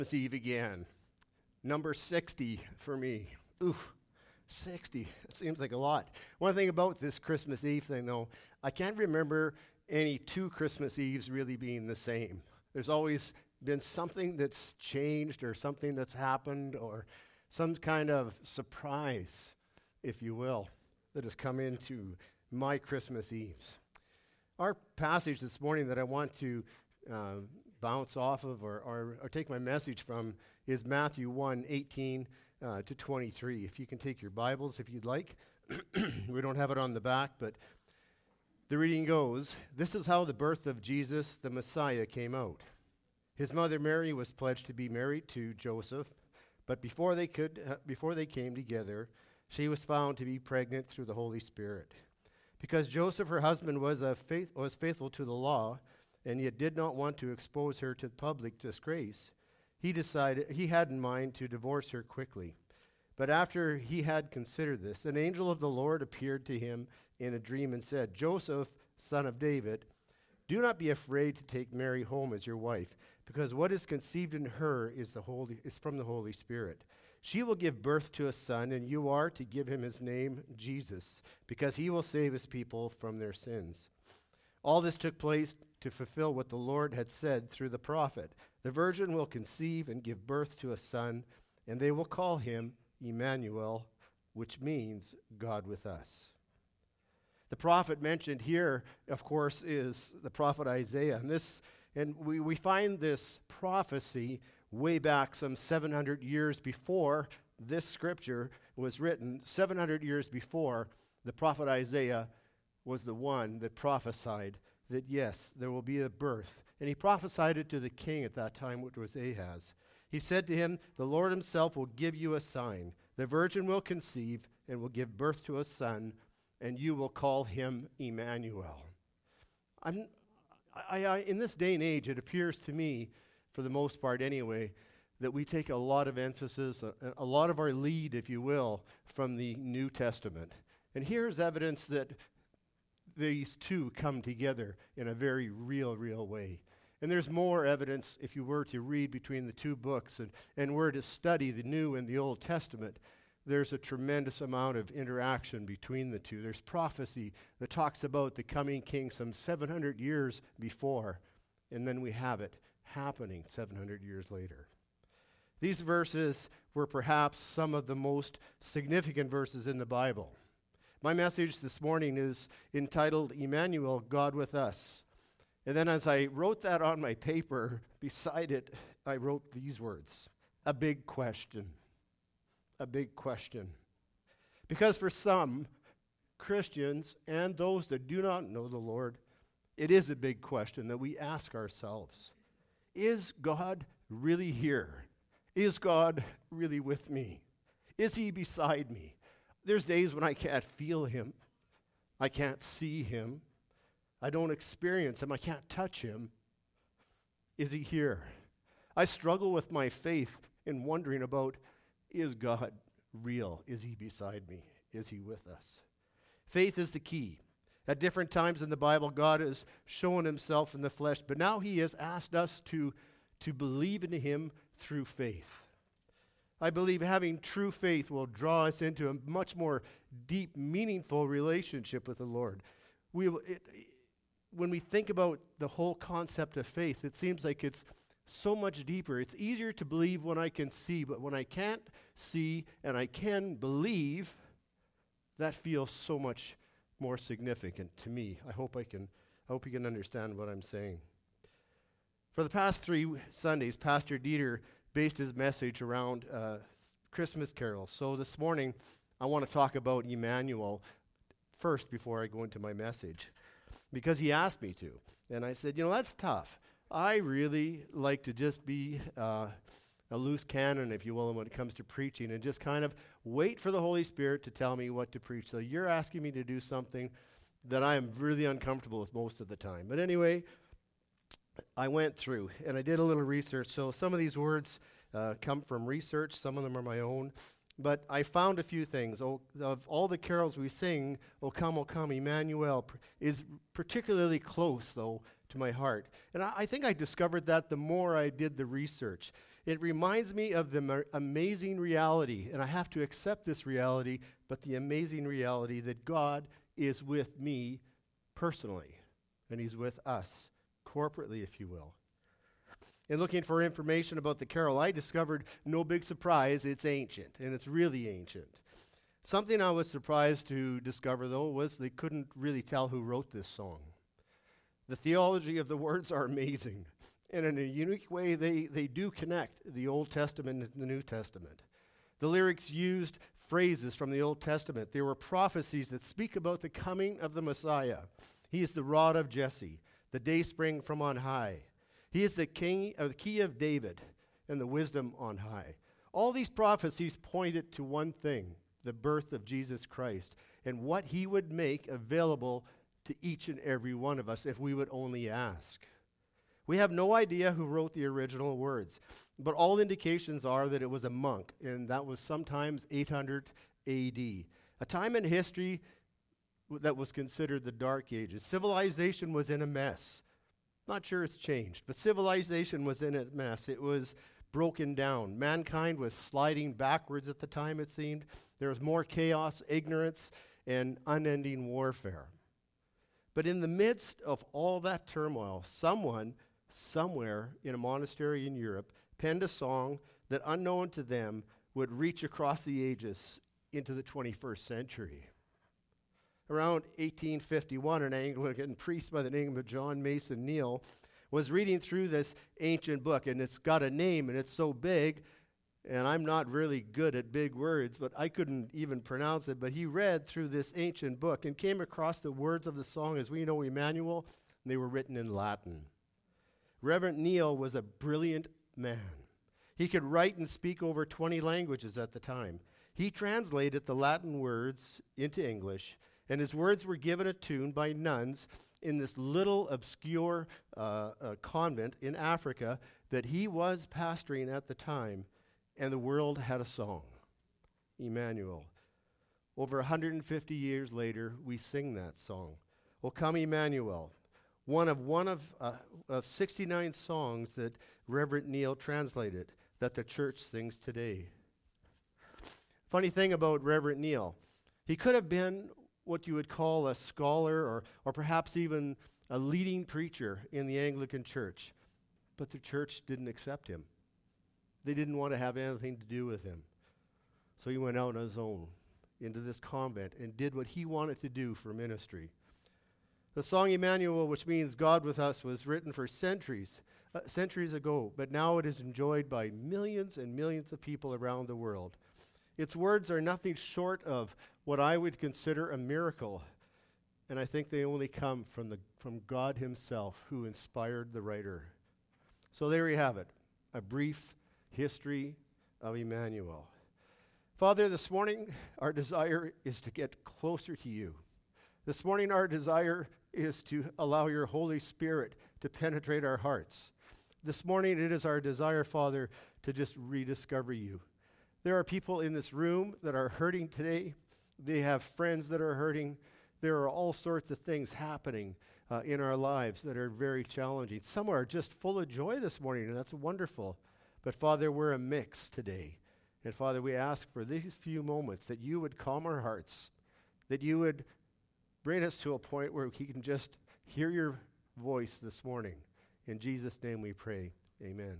Christmas Eve again. Number 60 for me. Ooh, 60. It seems like a lot. One thing about this Christmas Eve thing, though, I can't remember any two Christmas Eves really being the same. There's always been something that's changed or something that's happened or some kind of surprise, if you will, that has come into my Christmas Eves. Our passage this morning that I want to bounce off of or take my message from is Matthew 1:18 to 23. If you can take your Bibles, if you'd like. We don't have it on the back, but the reading goes, "This is how the birth of Jesus, the Messiah, came out. His mother Mary was pledged to be married to Joseph, but before they came together, she was found to be pregnant through the Holy Spirit. Because Joseph, her husband, was faithful to the law, and yet did not want to expose her to public disgrace, he had in mind to divorce her quickly. But after he had considered this, an angel of the Lord appeared to him in a dream and said, 'Joseph, son of David, do not be afraid to take Mary home as your wife, because what is conceived in her is from the Holy Spirit. She will give birth to a son, and you are to give him his name Jesus, because he will save his people from their sins.' All this took place to fulfill what the Lord had said through the prophet. 'The virgin will conceive and give birth to a son, and they will call him Emmanuel,' which means God with us." The prophet mentioned here, of course, is the prophet Isaiah. And we find this prophecy way back some 700 years before this scripture was written. 700 years before, the prophet Isaiah was the one that prophesied that, yes, there will be a birth. And he prophesied it to the king at that time, which was Ahaz. He said to him, "The Lord himself will give you a sign. The virgin will conceive and will give birth to a son, and you will call him Emmanuel." In this day and age, it appears to me, for the most part anyway, that we take a lot of emphasis, a lot of our lead, if you will, from the New Testament. And here's evidence that these two come together in a very real way. And there's more evidence if you were to read between the two books and were to study the New and the Old Testament. There's a tremendous amount of interaction between the two. There's prophecy that talks about the coming king some 700 years before, and then we have it happening 700 years later. These verses were perhaps some of the most significant verses in the Bible. My message this morning is entitled, "Emmanuel, God with Us." And then as I wrote that on my paper, beside it, I wrote these words, "A big question." A big question. Because for some Christians and those that do not know the Lord, it is a big question that we ask ourselves. Is God really here? Is God really with me? Is he beside me? There's days when I can't feel him. I can't see him. I don't experience him. I can't touch him. Is he here? I struggle with my faith in wondering about, is God real? Is he beside me? Is he with us? Faith is the key. At different times in the Bible, God has shown himself in the flesh, but now he has asked us to believe in him through faith. I believe having true faith will draw us into a much more deep, meaningful relationship with the Lord. When we think about the whole concept of faith, it seems like it's so much deeper. It's easier to believe when I can see, but when I can't see and I can believe, that feels so much more significant to me. I hope you can understand what I'm saying. For the past 3 Sundays, Pastor Dieter based his message around Christmas carols. So this morning, I want to talk about Emmanuel first before I go into my message, because he asked me to. And I said, that's tough. I really like to just be a loose cannon, if you will, when it comes to preaching and just kind of wait for the Holy Spirit to tell me what to preach. So you're asking me to do something that I am really uncomfortable with most of the time. But anyway, I went through and I did a little research. So some of these words come from research. Some of them are my own. But I found a few things. Of all the carols we sing, O come, Emmanuel, is particularly close, though, to my heart. And I think I discovered that the more I did the research. It reminds me of the amazing reality, and I have to accept this reality, but the amazing reality that God is with me personally, and He's with us corporately, if you will. In looking for information about the carol, I discovered, no big surprise, it's ancient, and it's really ancient. Something I was surprised to discover, though, was they couldn't really tell who wrote this song. The theology of the words are amazing, and in a unique way, they do connect the Old Testament and the New Testament. The lyrics used phrases from the Old Testament. They were prophecies that speak about the coming of the Messiah. He is the rod of Jesse, the dayspring from on high. He is the key of David, and the wisdom on high. All these prophecies pointed to one thing, the birth of Jesus Christ, and what He would make available to each and every one of us if we would only ask. We have no idea who wrote the original words, but all indications are that it was a monk, and that was sometimes 800 A.D., a time in history that was considered the Dark Ages. Civilization was in a mess. Not sure it's changed, but civilization was in a mess. It was broken down. Mankind was sliding backwards at the time, it seemed. There was more chaos, ignorance, and unending warfare. But in the midst of all that turmoil, someone, somewhere in a monastery in Europe, penned a song that, unknown to them, would reach across the ages into the 21st century. Around 1851, an Anglican priest by the name of John Mason Neale was reading through this ancient book, and it's got a name, and it's so big, and I'm not really good at big words, but I couldn't even pronounce it, but he read through this ancient book and came across the words of the song, as we know, Emmanuel, and they were written in Latin. Reverend Neale was a brilliant man. He could write and speak over 20 languages at the time. He translated the Latin words into English, and his words were given a tune by nuns in this little obscure convent in Africa that he was pastoring at the time, and the world had a song, Emmanuel. Over 150 years later, we sing that song. O come Emmanuel, one of 69 songs that Reverend Neale translated that the church sings today. Funny thing about Reverend Neale, he could have been what you would call a scholar or perhaps even a leading preacher in the Anglican Church. But the church didn't accept him. They didn't want to have anything to do with him. So he went out on his own into this convent and did what he wanted to do for ministry. The song Emmanuel, which means God with us, was written for centuries ago, but now it is enjoyed by millions and millions of people around the world. Its words are nothing short of what I would consider a miracle, and I think they only come from God Himself, who inspired the writer. So there you have it, a brief history of Emmanuel. Father, this morning our desire is to get closer to You. This morning our desire is to allow Your Holy Spirit to penetrate our hearts. This morning it is our desire, Father, to just rediscover You. There are people in this room that are hurting today. They have friends that are hurting. There are all sorts of things happening in our lives that are very challenging. Some are just full of joy this morning, and that's wonderful. But Father, we're a mix today. And Father, we ask for these few moments that You would calm our hearts, that You would bring us to a point where we can just hear Your voice this morning. In Jesus' name we pray. Amen.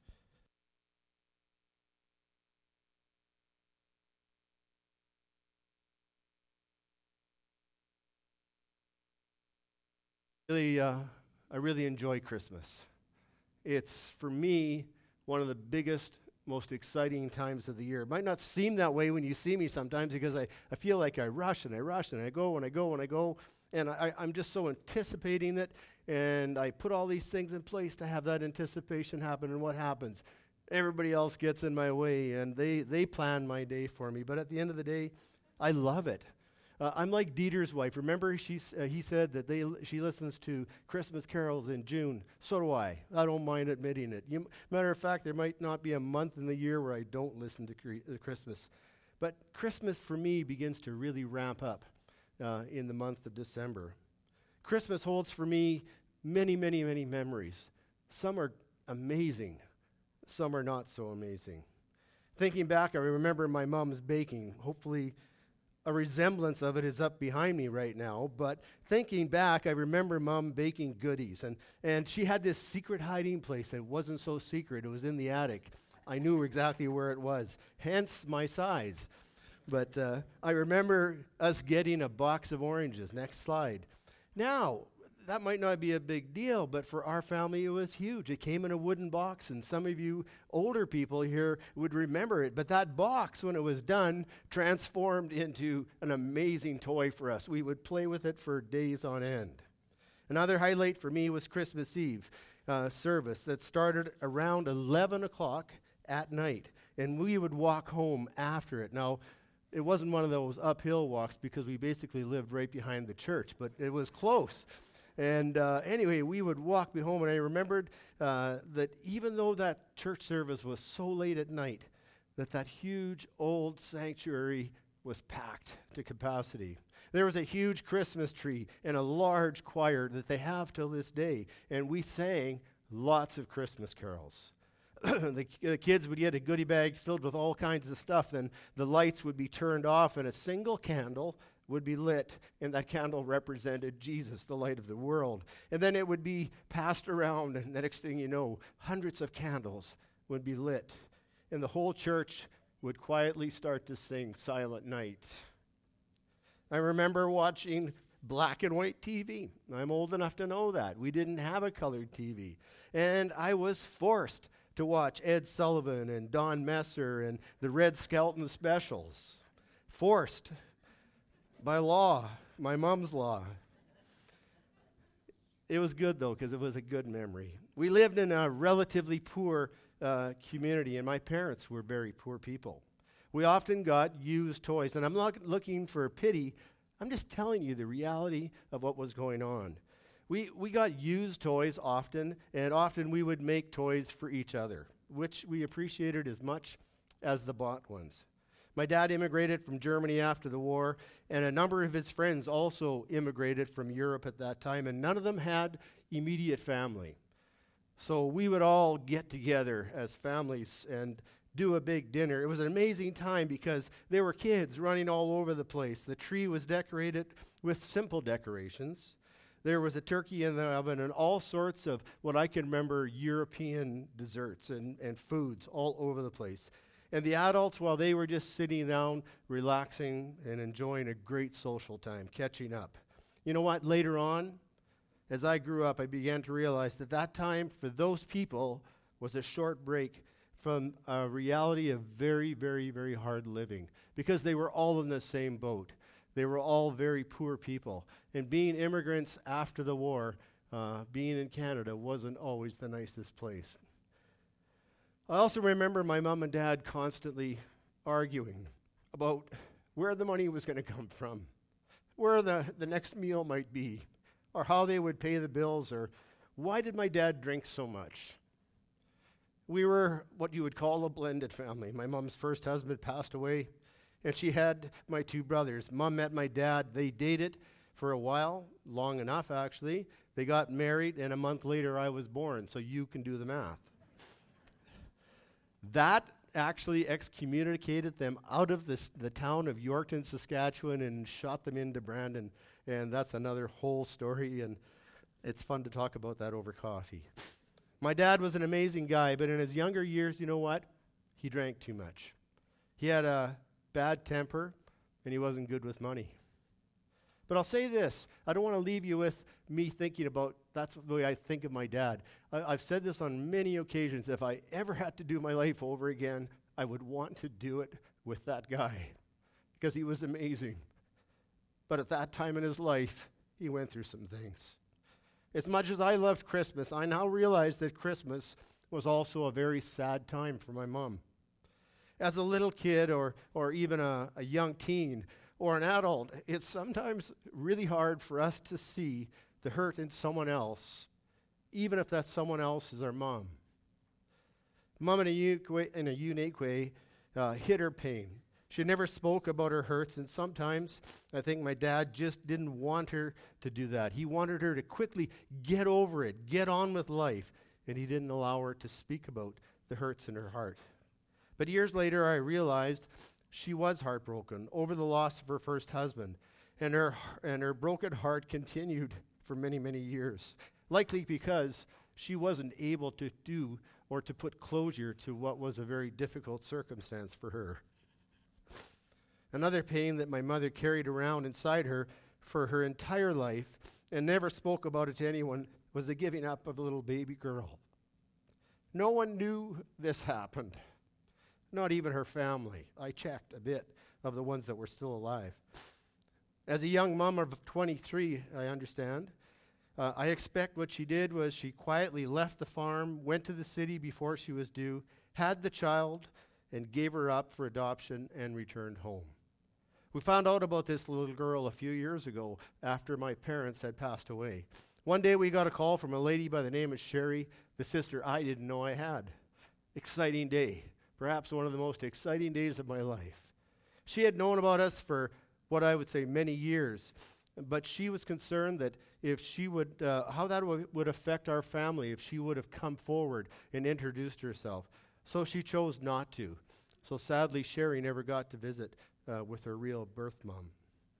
I really enjoy Christmas. It's, for me, one of the biggest, most exciting times of the year. It might not seem that way when you see me sometimes because I feel like I rush and I rush and I go and I go and I go, and I'm just so anticipating it, and I put all these things in place to have that anticipation happen, and what happens? Everybody else gets in my way, and they plan my day for me, but at the end of the day, I love it. I'm like Dieter's wife. Remember, he said that she listens to Christmas carols in June. So do I. I don't mind admitting it. Matter of fact, there might not be a month in the year where I don't listen to Christmas. But Christmas, for me, begins to really ramp up in the month of December. Christmas holds for me many, many, many memories. Some are amazing. some are not so amazing. Thinking back, I remember my mom's baking. Hopefully, a resemblance of it is up behind me right now. But thinking back, I remember Mom baking goodies. And she had this secret hiding place. It wasn't so secret. It was in the attic. I knew exactly where it was, hence my size. But I remember us getting a box of oranges. Next slide. Now, that might not be a big deal, but for our family, it was huge. It came in a wooden box, and some of you older people here would remember it. But that box, when it was done, transformed into an amazing toy for us. We would play with it for days on end. Another highlight for me was Christmas Eve service that started around 11 o'clock at night, and we would walk home after it. Now, it wasn't one of those uphill walks because we basically lived right behind the church, but it was close. And anyway, we would walk home, and I remembered that even though that church service was so late at night, that huge old sanctuary was packed to capacity. There was a huge Christmas tree and a large choir that they have till this day, and we sang lots of Christmas carols. The kids would get a goodie bag filled with all kinds of stuff, then the lights would be turned off, and a single candle would be lit, and that candle represented Jesus, the light of the world. And then it would be passed around, and the next thing you know, hundreds of candles would be lit, and the whole church would quietly start to sing Silent Night. I remember watching black and white TV. I'm old enough to know that. We didn't have a colored TV. And I was forced to watch Ed Sullivan and Don Messer and the Red Skelton specials. Forced. By law, my mom's law. It was good, though, because it was a good memory. We lived in a relatively poor community, and my parents were very poor people. We often got used toys, and I'm not looking for pity. I'm just telling you the reality of what was going on. We got used toys often, and often we would make toys for each other, which we appreciated as much as the bought ones. My dad immigrated from Germany after the war, and a number of his friends also immigrated from Europe at that time, and none of them had immediate family. So we would all get together as families and do a big dinner. It was an amazing time because there were kids running all over the place. The tree was decorated with simple decorations. There was a turkey in the oven and all sorts of what I can remember European desserts and foods all over the place. And the adults, while they were just sitting down, relaxing, and enjoying a great social time, catching up. You know what? Later on, as I grew up, I began to realize that time for those people was a short break from a reality of very, very, very hard living because they were all in the same boat. They were all very poor people. And being immigrants after the war, being in Canada wasn't always the nicest place. I also remember my mom and dad constantly arguing about where the money was going to come from, where the next meal might be, or how they would pay the bills, or why did my dad drink so much? We were what you would call a blended family. My mom's first husband passed away, and she had my two brothers. Mom met my dad. They dated for a while, long enough actually. They got married, and a month later I was born, so you can do the math. That actually excommunicated them out of the town of Yorkton, Saskatchewan, and shot them into Brandon. And that's another whole story, and it's fun to talk about that over coffee. My dad was an amazing guy, but in his younger years, you know what? He drank too much. He had a bad temper, and he wasn't good with money. But I'll say this. I don't want to leave you with me thinking about that's the way I think of my dad. I've said this on many occasions. If I ever had to do my life over again, I would want to do it with that guy because he was amazing. But at that time in his life, he went through some things. As much as I loved Christmas, I now realize that Christmas was also a very sad time for my mom. As a little kid or even a young teen or an adult, it's sometimes really hard for us to see the hurt in someone else, even if that someone else is our mom. Mom, in a unique way, hid her pain. She never spoke about her hurts, and sometimes I think my dad just didn't want her to do that. He wanted her to quickly get over it, get on with life, and he didn't allow her to speak about the hurts in her heart. But years later, I realized she was heartbroken over the loss of her first husband, and her broken heart continued for many, many years, likely because she wasn't able to do or to put closure to what was a very difficult circumstance for her. Another pain that my mother carried around inside her for her entire life and never spoke about it to anyone was the giving up of a little baby girl. No one knew this happened, not even her family. I checked a bit of the ones that were still alive. As a young mom of 23, I understand, I expect what she did was she quietly left the farm, went to the city before she was due, had the child, and gave her up for adoption and returned home. We found out about this little girl a few years ago after my parents had passed away. One day we got a call from a lady by the name of Sherry, the sister I didn't know I had. Exciting day, perhaps one of the most exciting days of my life. She had known about us for what I would say many years, but she was concerned that if she would, how that would affect our family if she would have come forward and introduced herself. So she chose not to. So sadly, Sherry never got to visit with her real birth mom.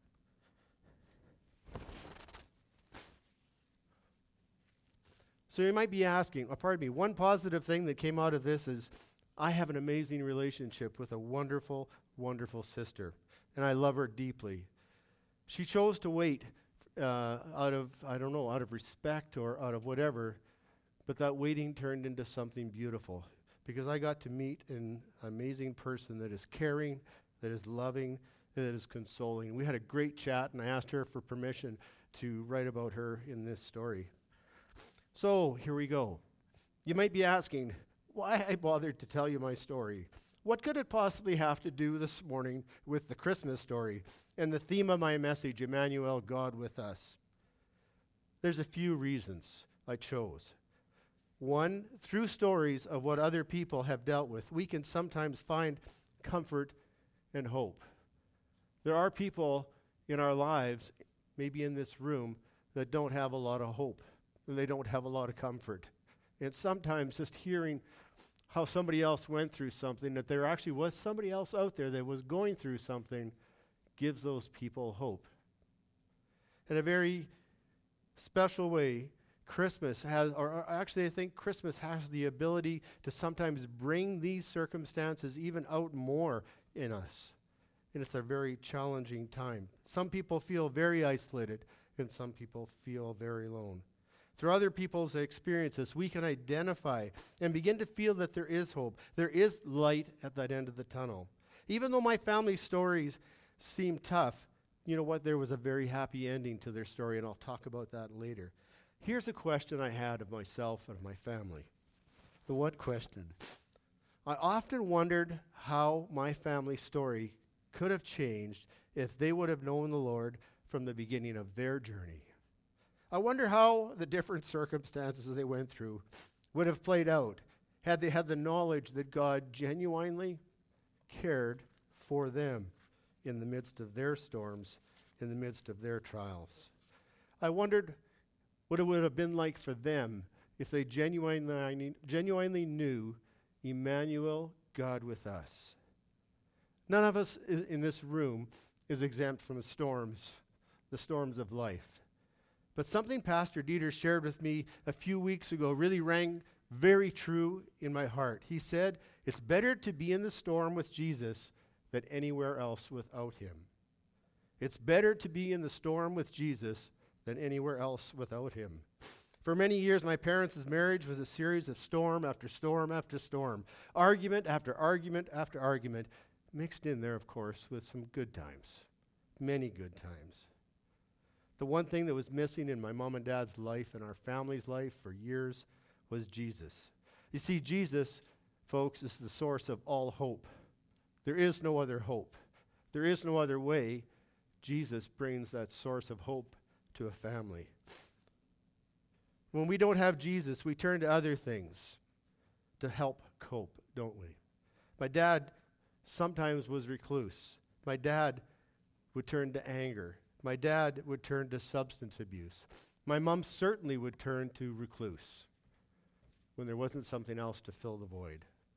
So you might be asking, one positive thing that came out of this is I have an amazing relationship with a wonderful, wonderful sister, and I love her deeply. She chose to wait out of respect or out of whatever, but that waiting turned into something beautiful because I got to meet an amazing person that is caring, that is loving, and that is consoling. We had a great chat, and I asked her for permission to write about her in this story. So here we go. You might be asking why I bothered to tell you my story. What could it possibly have to do this morning with the Christmas story and the theme of my message, Emmanuel, God with us? There's a few reasons I chose. One, through stories of what other people have dealt with, we can sometimes find comfort and hope. There are people in our lives, maybe in this room, that don't have a lot of hope, and they don't have a lot of comfort. And sometimes just hearing how somebody else went through something, that there actually was somebody else out there that was going through something, gives those people hope. In a very special way, Christmas has, or actually I think Christmas has the ability to sometimes bring these circumstances even out more in us. And it's a very challenging time. Some people feel very isolated, and some people feel very alone. Through other people's experiences, we can identify and begin to feel that there is hope. There is light at that end of the tunnel. Even though my family's stories seem tough, you know what? There was a very happy ending to their story, and I'll talk about that later. Here's a question I had of myself and my family. The what question? I often wondered how my family's story could have changed if they would have known the Lord from the beginning of their journey. I wonder how the different circumstances they went through would have played out had they had the knowledge that God genuinely cared for them in the midst of their storms, in the midst of their trials. I wondered what it would have been like for them if they genuinely knew Emmanuel, God with us. None of us in this room is exempt from the storms of life. But something Pastor Dieter shared with me a few weeks ago really rang very true in my heart. He said, it's better to be in the storm with Jesus than anywhere else without him. It's better to be in the storm with Jesus than anywhere else without him. For many years, my parents' marriage was a series of storm after storm after storm, argument after argument after argument, mixed in there, of course, with some good times, many good times. The one thing that was missing in my mom and dad's life and our family's life for years was Jesus. You see, Jesus, folks, is the source of all hope. There is no other hope. There is no other way. Jesus brings that source of hope to a family. When we don't have Jesus, we turn to other things to help cope, don't we? My dad sometimes was recluse. My dad would turn to anger. My dad would turn to substance abuse. My mom certainly would turn to recluse when there wasn't something else to fill the void.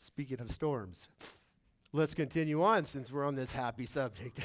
Speaking of storms, let's continue on since we're on this happy subject.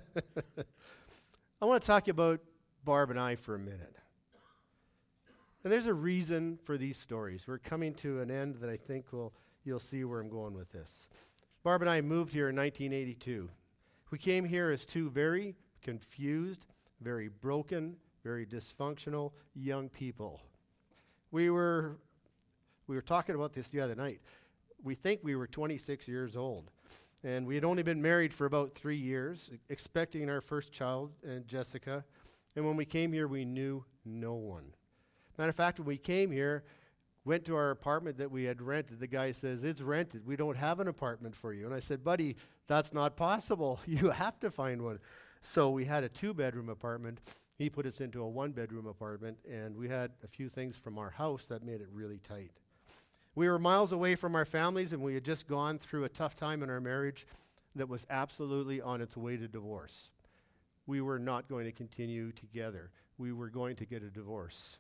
I want to talk about Barb and I for a minute. And there's a reason for these stories. We're coming to an end that I think you'll see where I'm going with this. Barb and I moved here in 1982. We came here as two very confused, very broken, very dysfunctional young people. We were talking about this the other night. We think we were 26 years old. And we had only been married for about 3 years, expecting our first child, Jessica. And when we came here, we knew no one. Matter of fact, when we came here, went to our apartment that we had rented, the guy says, "It's rented. We don't have an apartment for you." And I said, "Buddy, that's not possible. You have to find one." So we had a 2-bedroom apartment. He put us into a 1-bedroom apartment, and we had a few things from our house that made it really tight. We were miles away from our families, and we had just gone through a tough time in our marriage that was absolutely on its way to divorce. We were not going to continue together. We were going to get a divorce.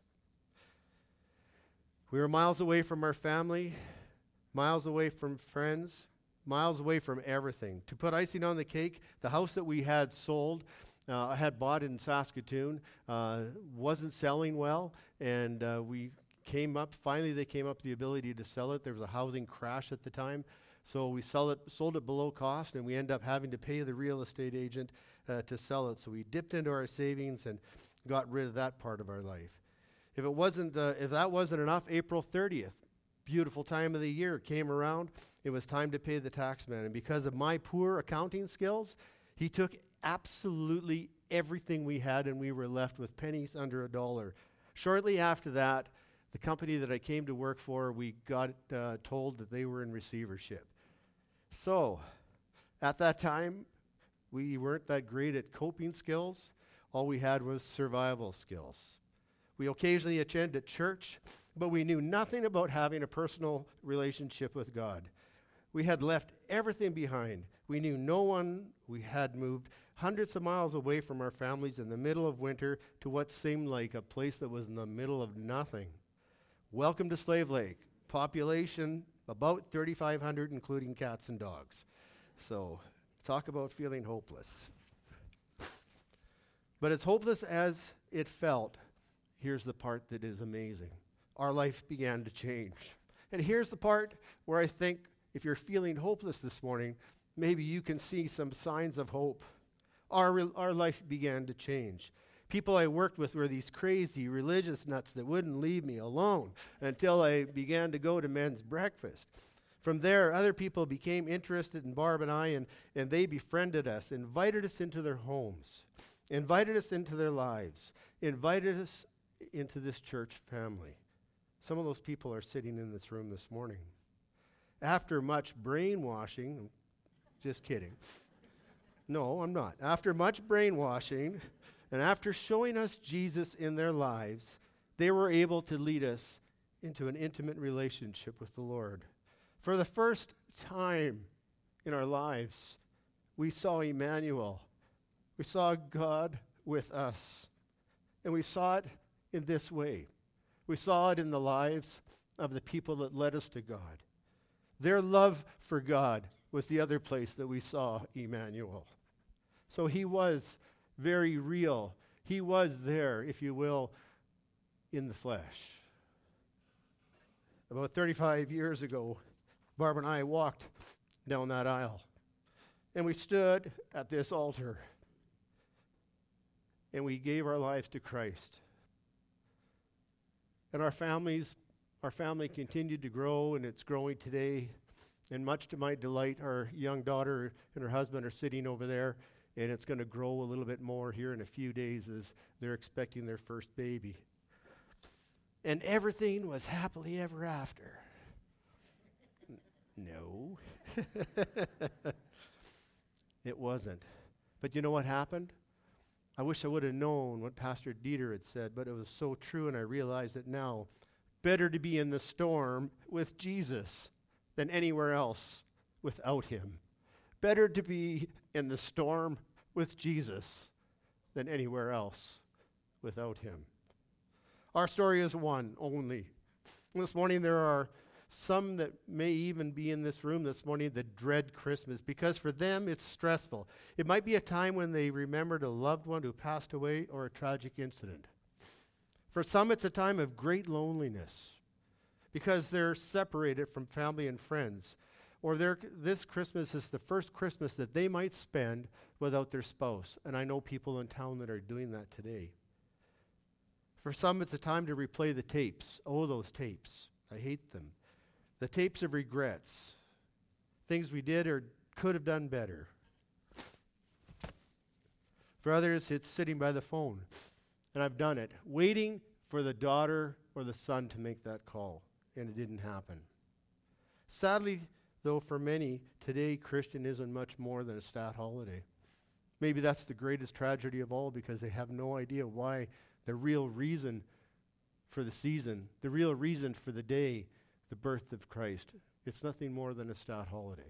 We were miles away from our family, miles away from friends, miles away from everything. To put icing on the cake, the house that we had sold, I had bought in Saskatoon, wasn't selling well, and finally they came up with the ability to sell it. There was a housing crash at the time, so we sold it below cost, and we ended up having to pay the real estate agent to sell it. So we dipped into our savings and got rid of that part of our life. If that wasn't enough, April 30th, beautiful time of the year, came around. It was time to pay the tax man. And because of my poor accounting skills, he took absolutely everything we had, and we were left with pennies under $1. Shortly after that, the company that I came to work for, we got told that they were in receivership. So, at that time, we weren't that great at coping skills. All we had was survival skills. We occasionally attended church, but we knew nothing about having a personal relationship with God. We had left everything behind. We knew no one. We had moved hundreds of miles away from our families in the middle of winter to what seemed like a place that was in the middle of nothing. Welcome to Slave Lake. Population about 3,500, including cats and dogs. So, talk about feeling hopeless. But as hopeless as it felt, here's the part that is amazing. Our life began to change. And here's the part where I think if you're feeling hopeless this morning, maybe you can see some signs of hope. Our life began to change. People I worked with were these crazy religious nuts that wouldn't leave me alone until I began to go to men's breakfast. From there, other people became interested in Barb and I, and they befriended us, invited us into their homes, invited us into their lives, invited us into this church family. Some of those people are sitting in this room this morning. After much brainwashing, just kidding. No, I'm not. After much brainwashing, and after showing us Jesus in their lives, they were able to lead us into an intimate relationship with the Lord. For the first time in our lives, we saw Emmanuel. We saw God with us. And we saw it in this way. We saw it in the lives of the people that led us to God. Their love for God was the other place that we saw Emmanuel. So he was very real. He was there, if you will, in the flesh. About 35 years ago, Barb and I walked down that aisle, and we stood at this altar, and we gave our lives to Christ. And our family continued to grow, and it's growing today. And much to my delight, our young daughter and her husband are sitting over there, and it's going to grow a little bit more here in a few days as they're expecting their first baby. And everything was happily ever after. No. It wasn't. But you know what happened? I wish I would have known what Pastor Dieter had said, but it was so true, and I realize it now. Better to be in the storm with Jesus than anywhere else without him. Better to be in the storm with Jesus than anywhere else without him. Our story is one only. This morning there are some that may even be in this room this morning that dread Christmas because for them it's stressful. It might be a time when they remembered a loved one who passed away or a tragic incident. For some, it's a time of great loneliness because they're separated from family and friends. Or this Christmas is the first Christmas that they might spend without their spouse. And I know people in town that are doing that today. For some, it's a time to replay the tapes. Oh, those tapes. I hate them. The tapes of regrets. Things we did or could have done better. For others, it's sitting by the phone. And I've done it. Waiting for the daughter or the son to make that call. And it didn't happen. Sadly, though, for many, today Christian isn't much more than a stat holiday. Maybe that's the greatest tragedy of all because they have no idea why the real reason for the season, the real reason for the day, the birth of Christ, it's nothing more than a stat holiday.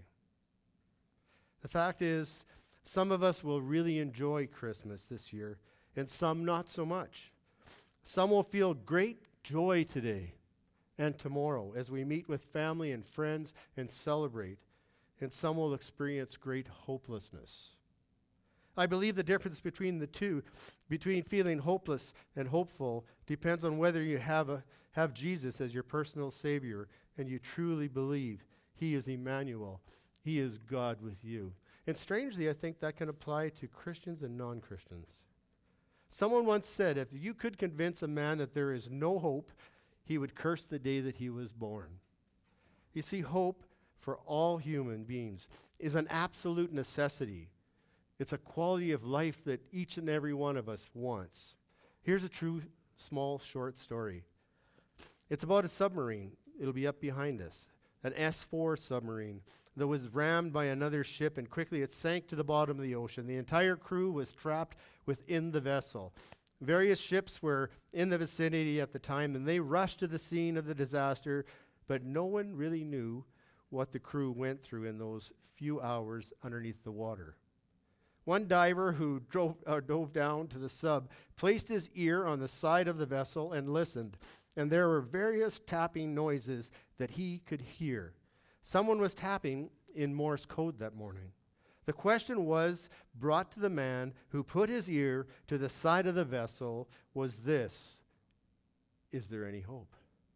The fact is, some of us will really enjoy Christmas this year, and some not so much. Some will feel great joy today and tomorrow as we meet with family and friends and celebrate, and some will experience great hopelessness. I believe the difference between the two, between feeling hopeless and hopeful, depends on whether you have Jesus as your personal Savior and you truly believe He is Emmanuel, He is God with you. And strangely, I think that can apply to Christians and non-Christians. Someone once said, if you could convince a man that there is no hope, he would curse the day that he was born. You see, hope for all human beings is an absolute necessity. It's a quality of life that each and every one of us wants. Here's a true, small, short story. It's about a submarine. It'll be up behind us. An S-4 submarine that was rammed by another ship, and quickly it sank to the bottom of the ocean. The entire crew was trapped within the vessel. Various ships were in the vicinity at the time, and they rushed to the scene of the disaster, but no one really knew what the crew went through in those few hours underneath the water. One diver who dove down to the sub placed his ear on the side of the vessel and listened, and there were various tapping noises that he could hear. Someone was tapping in Morse code that morning. The question was brought to the man who put his ear to the side of the vessel was this: is there any hope?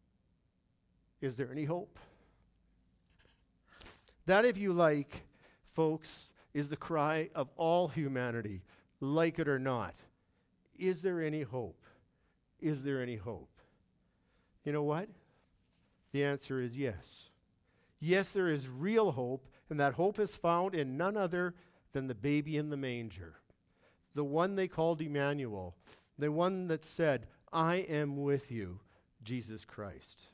Is there any hope? That, if you like, folks, is the cry of all humanity, like it or not. Is there any hope? Is there any hope? You know what? The answer is yes. Yes, there is real hope, and that hope is found in none other than the baby in the manger, the one they called Emmanuel, the one that said, I am with you, Jesus Christ.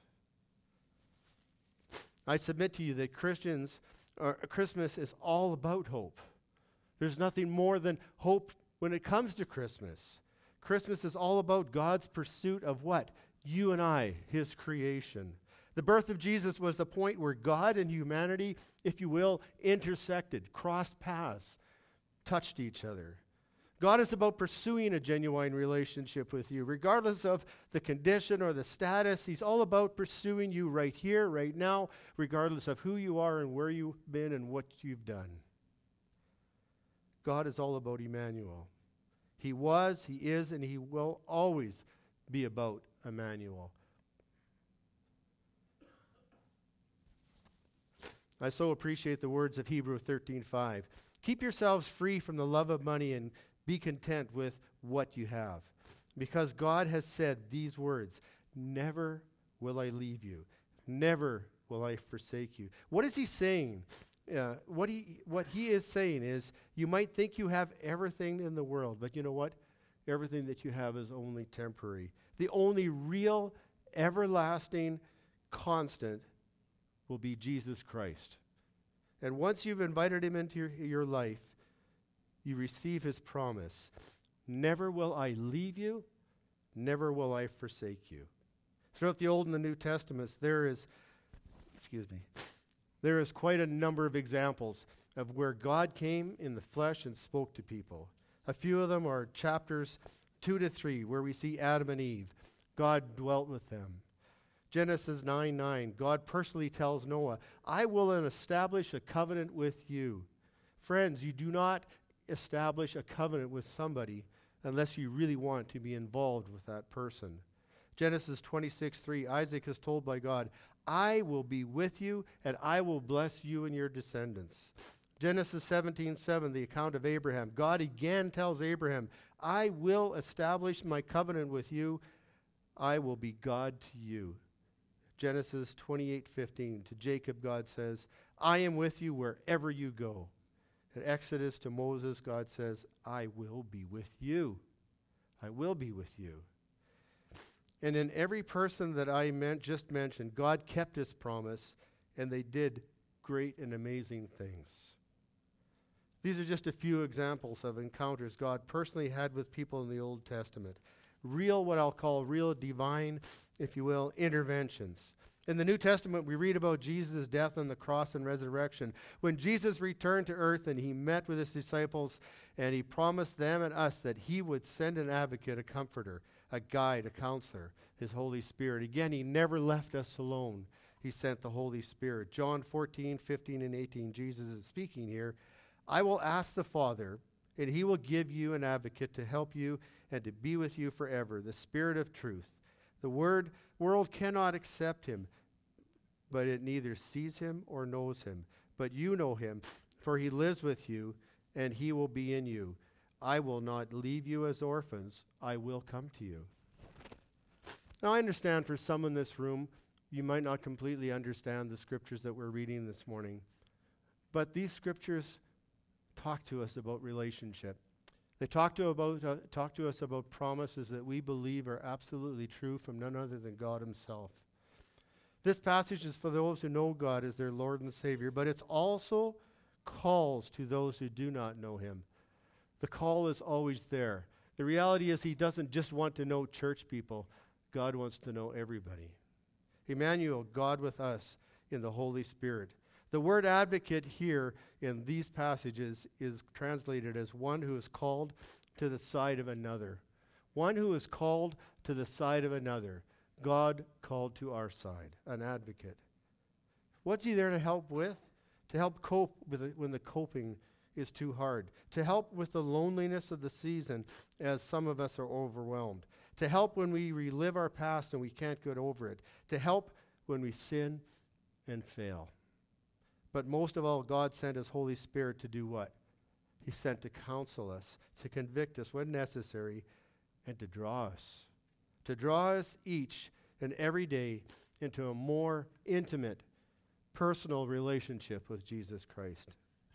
I submit to you that Christmas is all about hope. There's nothing more than hope when it comes to Christmas. Christmas is all about God's pursuit of what? You and I, His creation. The birth of Jesus was the point where God and humanity, if you will, intersected, crossed paths, touched each other. God is about pursuing a genuine relationship with you, regardless of the condition or the status. He's all about pursuing you right here, right now, regardless of who you are and where you've been and what you've done. God is all about Emmanuel. He was, He is, and He will always be about Emmanuel. I so appreciate the words of Hebrews 13:5. Keep yourselves free from the love of money and be content with what you have. Because God has said these words, never will I leave you. Never will I forsake you. What is He saying? What he is saying is, you might think you have everything in the world, but you know what? Everything that you have is only temporary. The only real, everlasting, constant will be Jesus Christ. And once you've invited Him into your life, you receive His promise. Never will I leave you, never will I forsake you. Throughout the Old and the New Testaments, there is quite a number of examples of where God came in the flesh and spoke to people. A few of them are chapters 2 to 3, where we see Adam and Eve. God dwelt with them. Genesis 9:9, God personally tells Noah, I will establish a covenant with you. Friends, you do not establish a covenant with somebody unless you really want to be involved with that person. Genesis 26:3, Isaac is told by God, I will be with you and I will bless you and your descendants. Genesis 17:7, the account of Abraham. God again tells Abraham, I will establish my covenant with you. I will be God to you. Genesis 28:15, to Jacob God says, I am with you wherever you go. In Exodus to Moses, God says, I will be with you. I will be with you. And in every person that I just mentioned, God kept his promise, and they did great and amazing things. These are just a few examples of encounters God personally had with people in the Old Testament. Real, what I'll call real divine, if you will, interventions. In the New Testament, we read about Jesus' death on the cross and resurrection. When Jesus returned to earth and he met with his disciples, and he promised them and us that he would send an advocate, a comforter, a guide, a counselor, his Holy Spirit. Again, he never left us alone. He sent the Holy Spirit. John 14:15 and 18, Jesus is speaking here. I will ask the Father, and he will give you an advocate to help you and to be with you forever, the Spirit of truth. The world cannot accept him, but it neither sees him or knows him. But you know him, for he lives with you, and he will be in you. I will not leave you as orphans. I will come to you. Now, I understand for some in this room, you might not completely understand the scriptures that we're reading this morning. But these scriptures talk to us about relationship. They talk to us about promises that we believe are absolutely true from none other than God himself. This passage is for those who know God as their Lord and Savior, but it's also calls to those who do not know him. The call is always there. The reality is he doesn't just want to know church people. God wants to know everybody. Emmanuel, God with us in the Holy Spirit. The word advocate here in these passages is translated as one who is called to the side of another. One who is called to the side of another. God called to our side, an advocate. What's he there to help with? To help cope with it when the coping is too hard. To help with the loneliness of the season as some of us are overwhelmed. To help when we relive our past and we can't get over it. To help when we sin and fail. But most of all, God sent his Holy Spirit to do what? He sent to counsel us, to convict us when necessary, and to draw us. To draw us each and every day into a more intimate, personal relationship with Jesus Christ.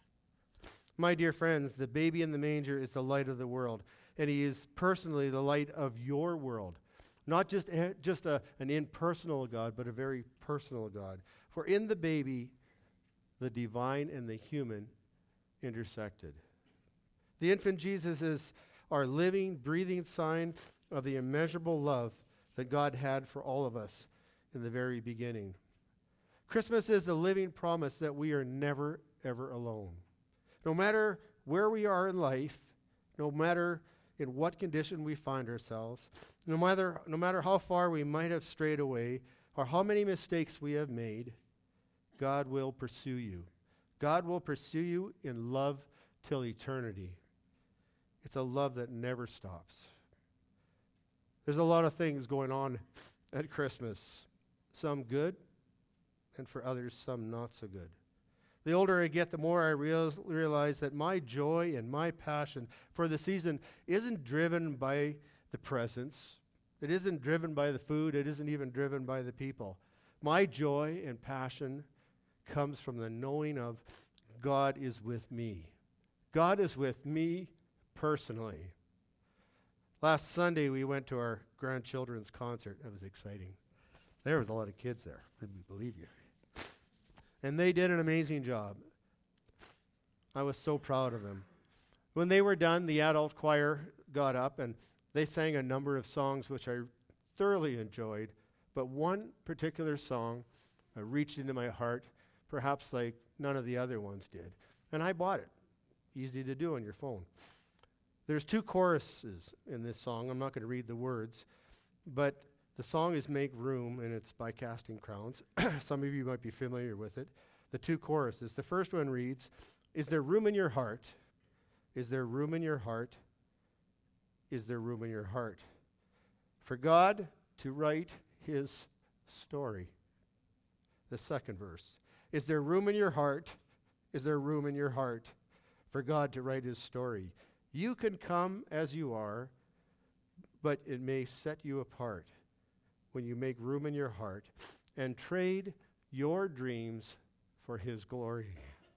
My dear friends, the baby in the manger is the light of the world, and he is personally the light of your world. Not just an impersonal God, but a very personal God. For in the baby, the divine and the human intersected. The infant Jesus is our living, breathing sign of the immeasurable love that God had for all of us in the very beginning. Christmas is the living promise that we are never, ever alone. No matter where we are in life, no matter in what condition we find ourselves, no matter how far we might have strayed away or how many mistakes we have made, God will pursue you. God will pursue you in love till eternity. It's a love that never stops. There's a lot of things going on at Christmas. Some good, and for others, some not so good. The older I get, the more I realize that my joy and my passion for the season isn't driven by the presents. It isn't driven by the food. It isn't even driven by the people. My joy and passion comes from the knowing of God is with me. God is with me personally. Last Sunday, we went to our grandchildren's concert. That was exciting. There was a lot of kids there, let me believe you. And they did an amazing job. I was so proud of them. When they were done, the adult choir got up and they sang a number of songs which I thoroughly enjoyed. But one particular song reached into my heart, perhaps like none of the other ones did. And I bought it. Easy to do on your phone. There's two choruses in this song. I'm not going to read the words. But The song is Make Room, and it's by Casting Crowns. Some of you might be familiar with it. The two choruses. The first one reads, "Is there room in your heart? Is there room in your heart? Is there room in your heart for God to write his story?" The second verse. "Is there room in your heart? Is there room in your heart for God to write his story? You can come as you are, but it may set you apart when you make room in your heart and trade your dreams for his glory."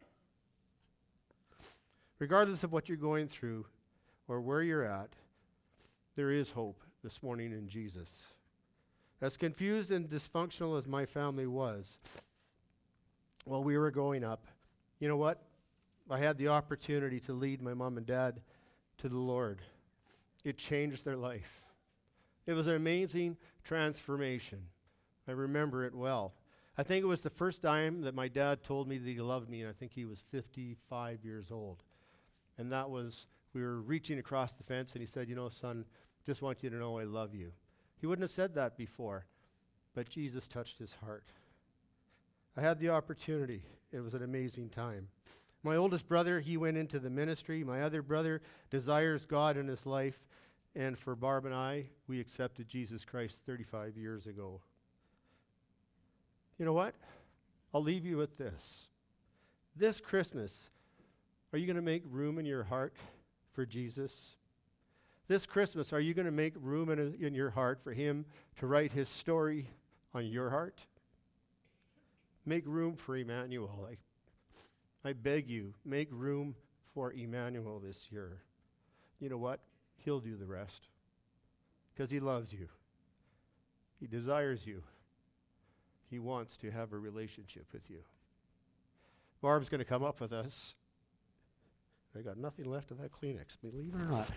Regardless of what you're going through or where you're at, there is hope this morning in Jesus. As confused and dysfunctional as my family was while we were growing up, you know what? I had the opportunity to lead my mom and dad to the Lord. It changed their life. It was an amazing transformation. I remember it well. I think it was the first time that my dad told me that he loved me, and I think he was 55 years old. And that was, we were reaching across the fence, and he said, "You know, son, just want you to know I love you." He wouldn't have said that before, but Jesus touched his heart. I had the opportunity. It was an amazing time. My oldest brother, he went into the ministry. My other brother desires God in his life. And for Barb and I, we accepted Jesus Christ 35 years ago. You know what? I'll leave you with this. This Christmas, are you going to make room in your heart for Jesus? This Christmas, are you going to make room in your heart for him to write his story on your heart? Make room for Emmanuel. I beg you, make room for Emmanuel this year. You know what? He'll do the rest because he loves you. He desires you. He wants to have a relationship with you. Barb's going to come up with us. I got nothing left of that Kleenex, believe it or not.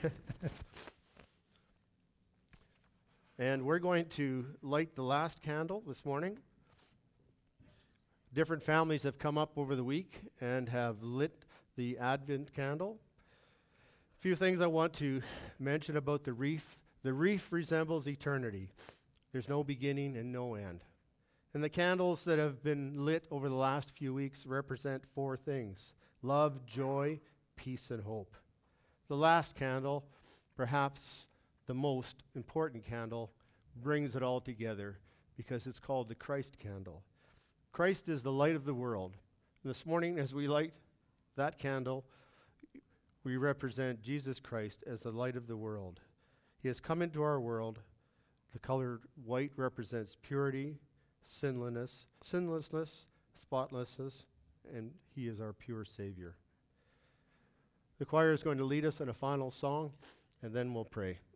And we're going to light the last candle this morning. Different families have come up over the week and have lit the Advent candle. A few things I want to mention about the wreath. The wreath resembles eternity. There's no beginning and no end. And the candles that have been lit over the last few weeks represent four things: love, joy, peace, and hope. The last candle, perhaps the most important candle, brings it all together because it's called the Christ candle. Christ is the light of the world. And this morning, as we light that candle, we represent Jesus Christ as the light of the world. He has come into our world. The color white represents purity, sinlessness, spotlessness, and he is our pure Savior. The choir is going to lead us in a final song, and then we'll pray.